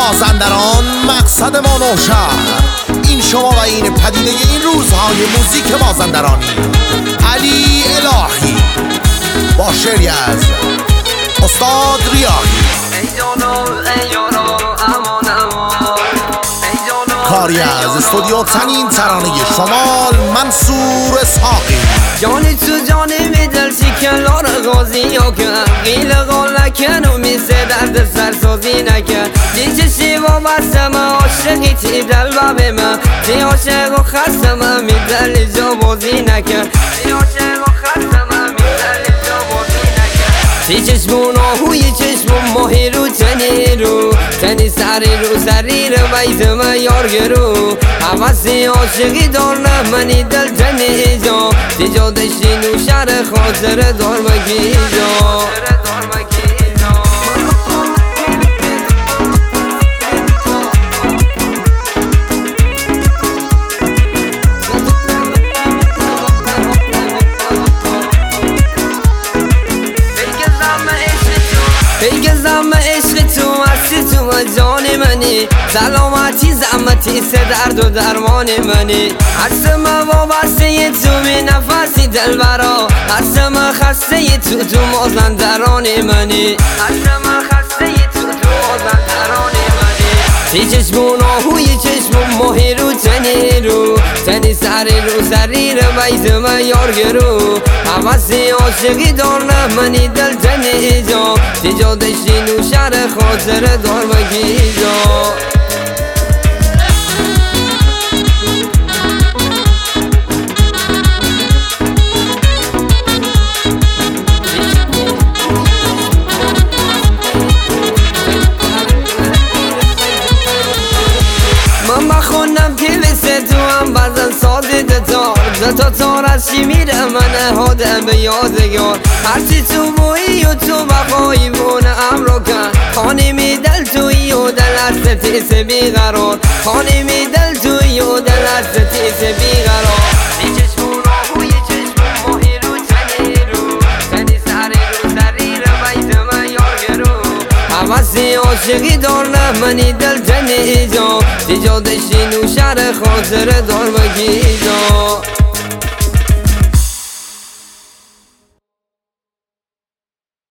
مازندران مقصد ما نوشهر، این شما و این پدیده این روزهای موزیک مازندرانی. علی الهی با شعری از استاد ریاحی، کاری از استودیو تنین ترانه شمال منصور اسحاقی. جانی تو جانی میدل شکلار غازی یا که قیل غالکن و میسه درد سرسازی نکن. دیچه شیوا بستم عاشقی تی دل بابم، تی عاشق و خستم میدل جا بازی نکن، تی عاشق و خستم میدل جا بازی نکن. تی چشمون آهوی چشمون ماهی رو تنی رو تنی سری رو سری رو بیزم یارگرو. حوثی عاشقی دارم منی دل تنی جا، تی جا دشتی نو شهر خاطر دار مگی جا. پیگزم عشق تو هستی تو جان منی، سلامتی زحمتی سه درد و درمان منی. هستم وابسته تو می نفسی دل برا، هستم خسته تو مازندران منی، هستم خسته تو مازندران منی. تی چشمون آهوی چشمون ماهی رو تنی رو تنی سری رو سری رو بیزم یارگرو. حوثی عاشقی دارم منی دل تنی جا، تی جا دشتی نو شهر خاطر دار مگی جا. من بخونم که بسه تو هم بزن سازی تا تار از چی میره من هادم به یادگار. هرچی تو بایی و تو بقایی بونه امرو کن، خانی می دل توی و دل از تیس بیقرار، خانی می دل توی و دل از تیس بیقرار. تی چشمون آهوی چشمون ماهی رو تنی رو تنی سری رو سری رو بیزم یارگرو. حوثی عاشقی دارم منی دل تنی جا، تی جا دشتی نو شهر خاطر دار مگی جا.